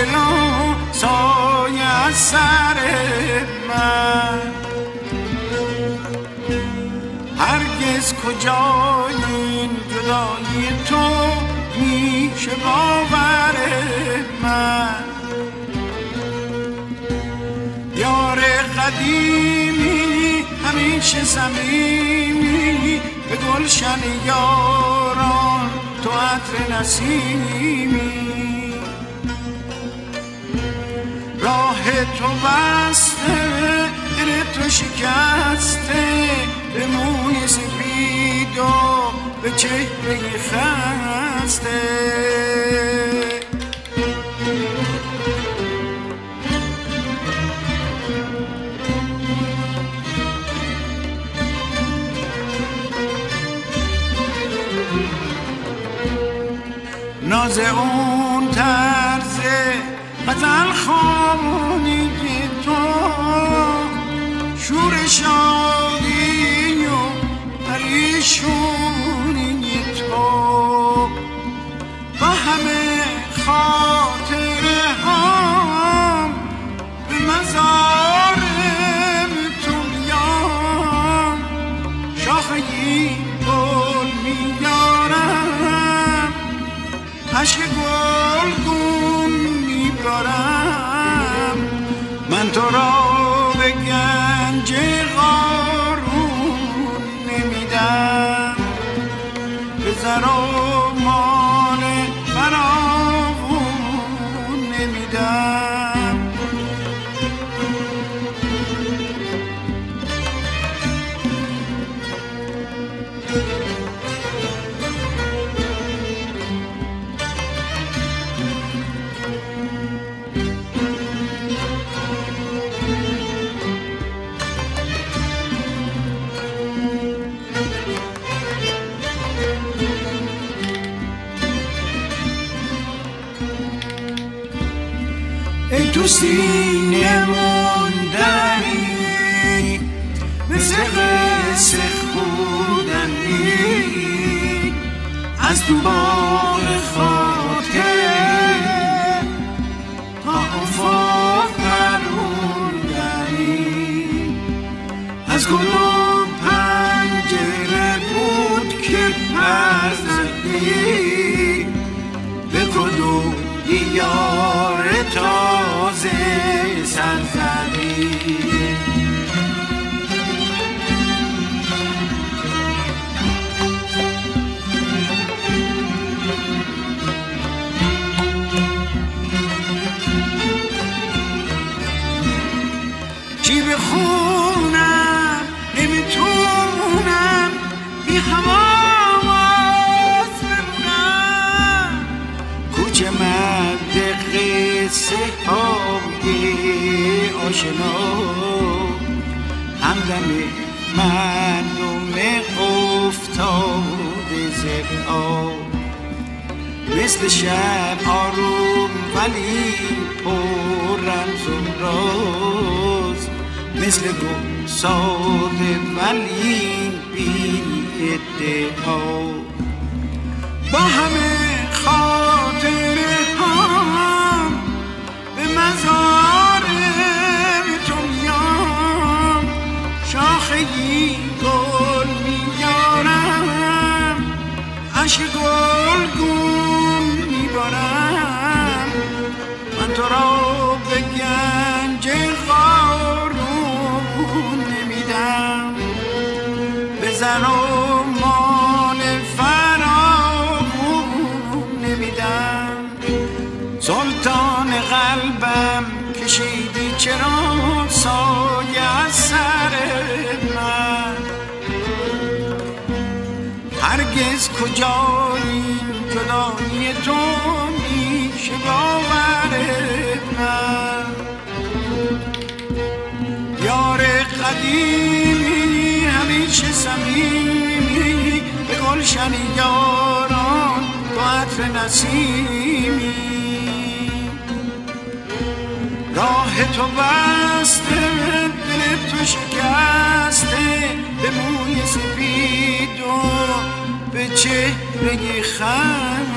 چرا سایه از سر من؟ هرگز کجای این جدایی تو میشه باور من؟ یار قدیمی همیشه صمیمی، به گلشن یاران تو عطر نسیمی. راه تو بسته، دل تو شکسته، به موی سپید و به چهره خسته. ناز اون طرز غزل خوانی تو، شور شادی و پریشونی تو، با همه خاطره هم به مزار تو میام. شاخه گل میارم، عشق گلگون میبارم. من تو را به گنج قارون نمیدم، به زر و مال فراوون نمیدم. ای تو سینه موندنی، مثل قصه خوندنی، از تو باغ خاطر تا افاق پروندنی. از کدوم پنجره بود که پر زدی، به کدوم دیار تازه سر زدی. چی بخونم نمیتونم، بی حواس بمونم. کوچه مرد قصه های آشنا، همدم مردم افتاده زبا. مثل شب آروم ولی پر رمز و راز، مثل گل ساده ولی بی ادعا. با همه خاطره هم به مزار تو میام. شاخه‌ای گل میارم، عشق گلگون میبارم. من تو را به گنج قارون نمیدم، به زر و مال فراوون نمیدم. سلطان قلبم کشیدی چرا سایه از سر من؟ هرگز کجایی جدایی تو میشه باور من؟ یار قدیمی همیشه صمیمی، به گلشن یاران تو عطر نسیمی. راه تو بسته، دل تو شکسته، به موی سپید و به چهره خسته.